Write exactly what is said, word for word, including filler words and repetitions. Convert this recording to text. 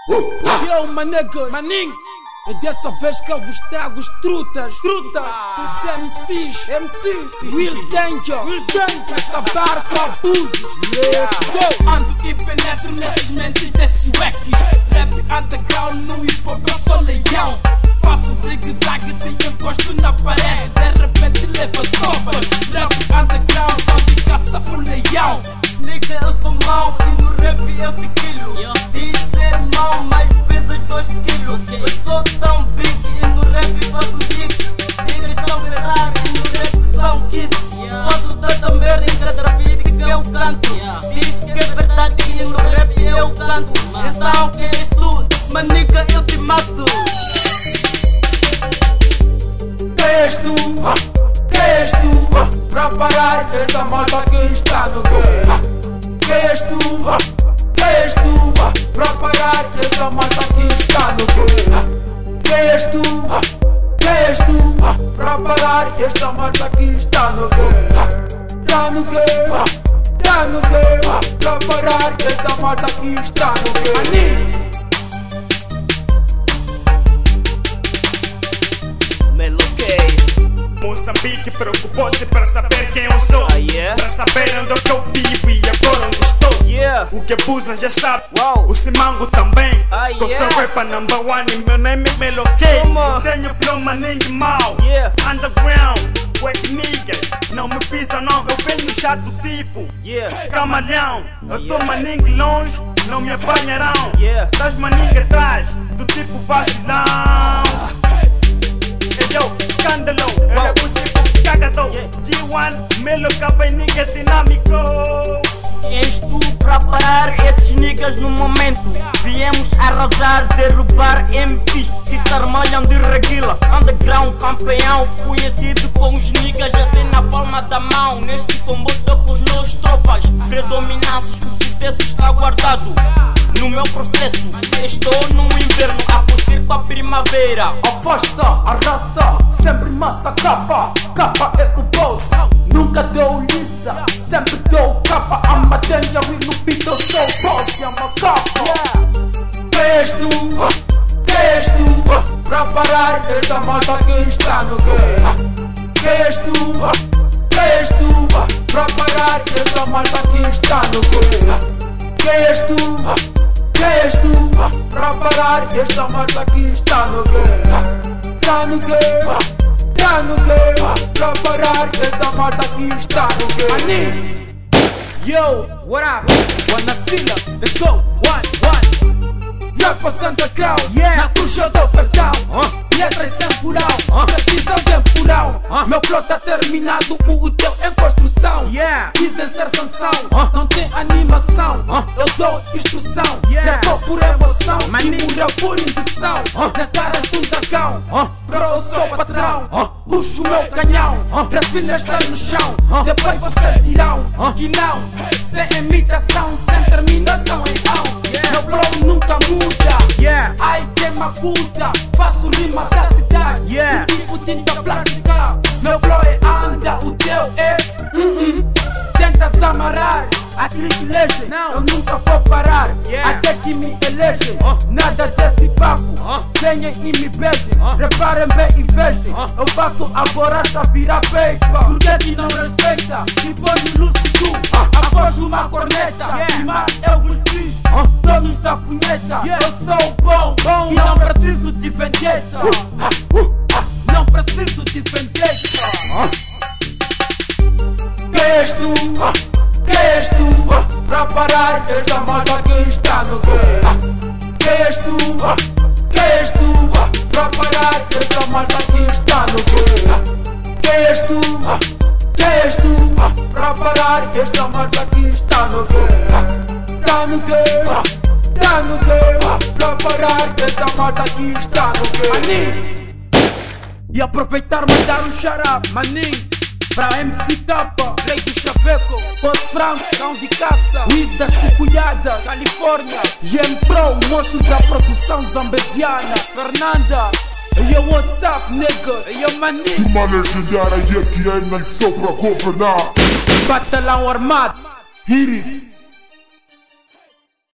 Yo, manego, maninho, é dessa vez que eu vos trago os trutas, truta, os M Cs, M Cs, Will Danger, Will Danger, acabar com abusos, let's go. Ando e penetro nesses mentes desses wackies, rap underground no hip hop eu sou leão. Faço zigue-zague de encosto na parede, de repente leva sopa. Rap underground onde caça um leão. Nigga, eu sou mau e no rap eu te quilo. Diz ser mau, mas pesas dois quilos. Eu sou tão big e no rap faço hits. Niggas estão Ferrari e no rap são kids. Faço tanta merda em cada beat que eu canto. Diz que é verdade e no rap eu canto. Então quem és tu? Mas nigga, eu te mato. Quem és tu? Quem és tu? Pra parar esta malta que está no game. Quem és tu? Quem és tu? Pra parar esta malta que está no game. Quem és tu? Quem és tu? Pra parar esta malta que está no game. Está no game. Está no game. Pra parar esta malta que está no game. Moçambique preocupou-se para saber quem eu sou, ah, yeah? Para saber onde é que eu vivo e agora onde estou, yeah. O que abusa já sabe, wow. O Simango também, ah, que eu yeah. sou rapper number one e meu nome é Meloquei. Tenho flow maninho mal, yeah. Underground, wack niggas, não me pisa não, eu venho chato tipo, yeah. Camalhão, eu tô yeah. maninho longe, não me apanharão, yeah. Das maninhas atrás, do tipo vacilão. Yo, escândalo, eu é o tipo cagador. G um, Melo, capa e nigga dinâmico. És tu pra parar esses niggas no momento. Viemos arrasar, derrubar M Cs que se armalham de reguila. Underground campeão, conhecido com os niggas até na palma da mão. Neste comboio tô com os meus tropas predominantes, o sucesso está guardado no meu processo. Estou no inverno a curtir com a primavera. Afasta, arrasta, sempre masta capa. Capa é o boss, nunca deu lisa, sempre deu capa. I'm a danger, we no beat, eu sou boss, I'm a capa. Quem és tu? Quem és tu? Pra parar esta malta que está no game. Quem és tu? Quem és tu? Pra parar esta malta que está no game. Quem és tu? Quem és tu? Pra parar esta malta que está no game. Está no game. Está no game. Pra parar esta malta que está no game. Yo, what up? Wanna skilla, let's go. One, one. Rapa Santa Crown, yeah. Na cruz eu dou perdão. uh. Letras sem plural, uh. Precisão temporal. uh. Meu flow tá terminado, o teu em construção, yeah. Dizem ser sanção, uh. Não tem animação, uh. Eu dou instrução, yeah. Devo por emoção, e morreu por indução, uh. Na cara de um dragão, uh. Bro, eu sou patrão, uh. Puxo o meu canhão, uh. Refilha está no chão, uh. Depois vocês dirão uh. Que não, sem imitação, sem terminação em ao, yeah. Meu flow nunca muda, yeah. Ai que macuta, faço rimas à cidade, yeah. Do tipo tinta plástica. Meu flow é anda, o teu é uh -uh. Tentas amarrar a clique legend, não, eu nunca vou parar, yeah. Até que me elegem, uh. Nada desse papo, uh. Venham e me beijem, uh. Reparem bem e vejem, uh. Eu faço agora tá virar peita. Porque que não respeita, se põe lúcido, uh. Após uma corneta, yeah. Mas eu vos fiz, uh. Donos da punheta, yeah. Eu sou bom, bom, e não preciso de vendetta, uh. Uh. Uh. Não preciso de vendetta, uh. Quem és tu? Quem és tu? Pra parar esta malta que está no game. Quem és tu? Quem és tu? Pra parar esta malta que está no game. Quem és tu? Quem és tu? Pra parar esta malta que está no game. Está no game. Está no game. Pra parar esta malta que está no game. E aproveitar mandar um xará, maninho, pra M C Tapa, Rei do Chaveco, Poço Franco, Cão de Caça, Wiz das Cucuiadas, Califórnia, e M Pro, monstro da produção zambesiana, Fernanda, e o WhatsApp, nigga, e o maninho. Uma legendária e aqui é nem só pra governar. Batalhão armado, hit it.